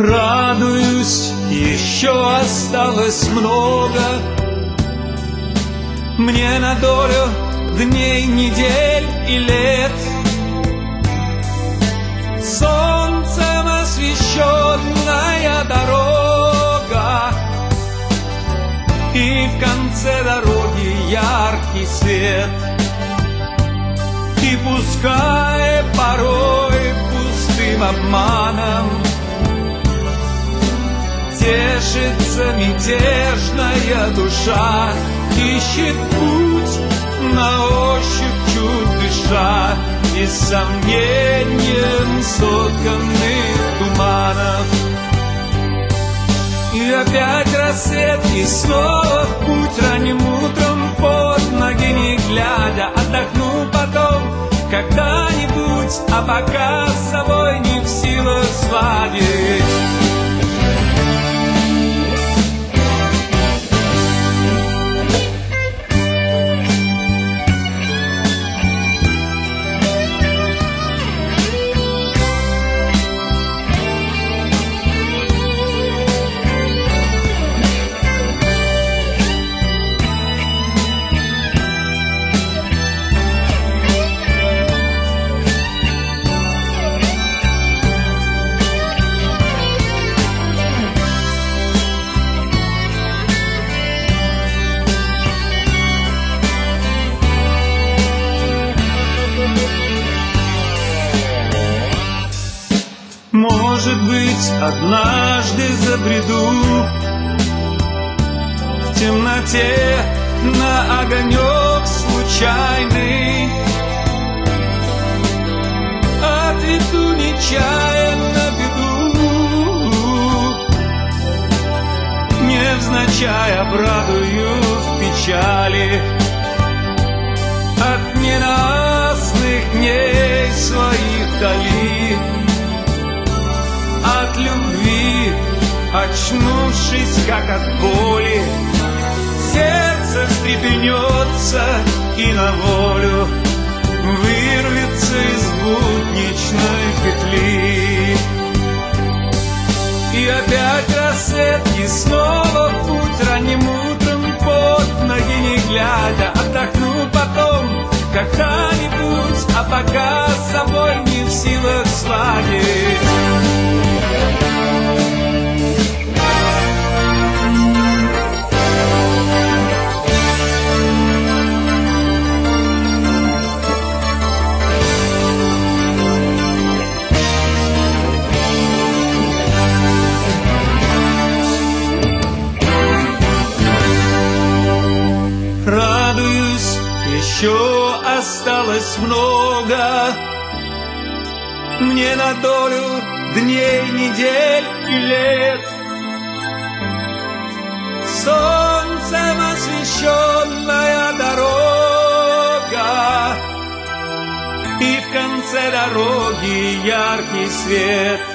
Радуюсь, еще осталось много мне на долю дней, недель и лет. Солнцем освещенная дорога, и в конце дороги яркий свет. И пускай порой пустым обманом тешится мятежная душа, ищет путь на ощупь, чуть дыша, и сомнением сотканных туманов. И опять рассвет, и снова в путь ранним утром, под ноги не глядя, отдохну потом когда-нибудь, а пока с собой не в силах сладить. Может быть, однажды забреду в темноте на огонек случайный, ответу нечаянно беду, невзначай обрадую в печали от ненастных дней своих вдали. От любви, очнувшись, как от боли, сердце встрепенется и на волю вырвется из будничной петли. И опять рассвет, и снова в путь ранним утром, под ноги не глядя, отдохну потом когда-нибудь, а пока с собой не в силах сладить. Радуюсь, еще осталось много мне на долю дней, недель и лет. Солнцем освещенная дорога, и в конце дороги яркий свет.